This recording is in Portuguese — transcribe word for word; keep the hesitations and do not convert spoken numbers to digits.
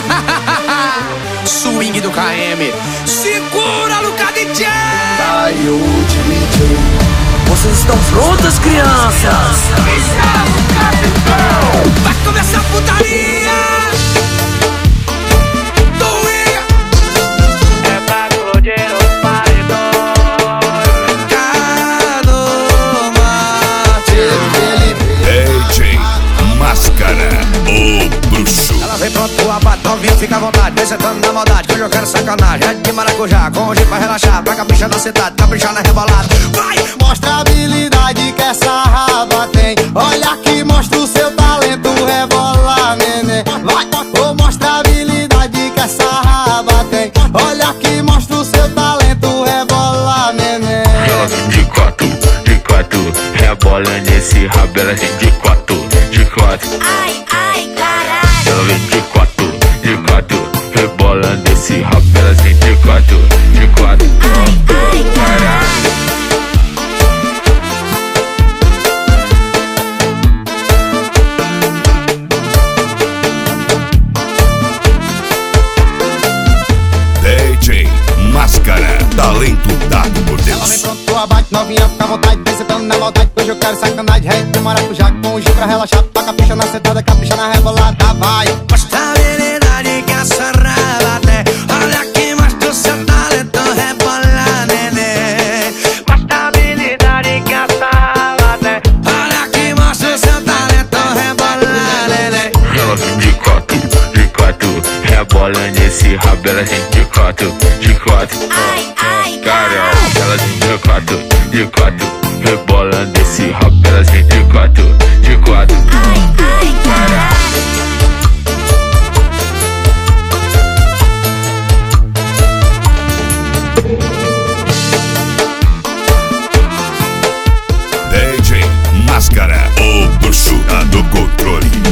Swing do K M. Segura, Luca D J. Caiu o D J. Vocês estão prontas, crianças? Vai começar a putaria. Vem pronto pro abate, novinho fica à vontade. Vem sentando na maldade, que hoje eu quero sacanagem. É de maracujá, com o jeito pra relaxar. Pra caprichar na cidade, caprichar na rebolada. Vai! Mostra a habilidade que essa raba tem. Olha que mostra o seu talento, rebola, neném. Vai! Oh, mostra a habilidade que essa raba tem. Olha que mostra o seu talento, rebola, neném. De quatro, de quatro, rebola nesse rabo, ela vem de quatro, de quatro. Ai, ai, caralho. Ela vem de quatro, de quatro, rebola nesse rabo, ela vem de quatro, de quatro. Ai, ai, caralho. D J Máscara, talento dado por Ela vem Deus. pronto pro abate, novinha fica à vontade. Vem sentando na maldade, hoje eu quero sacanagem. Ré de maracujá, com o jeito pra relaxar. Pra capricha na sentada, capricha na rebolada. Vai! Mostra a habilidade que essa raba tem. Olha que mostra o seu talento, rebola, neném. Mostra a habilidade que essa raba tem. Olha que mostra o seu talento, rebola, neném. Ela vem de quatro, de quatro, rebola nesse rabo, ela vem de quatro, de quatro. Ai, ai, Carol, ela vem de quatro, de quatro, rebola nesse rabo, ela vem de quatro, de quatro. ai, ai, caralho. D J Máscara, o bruxo do controle.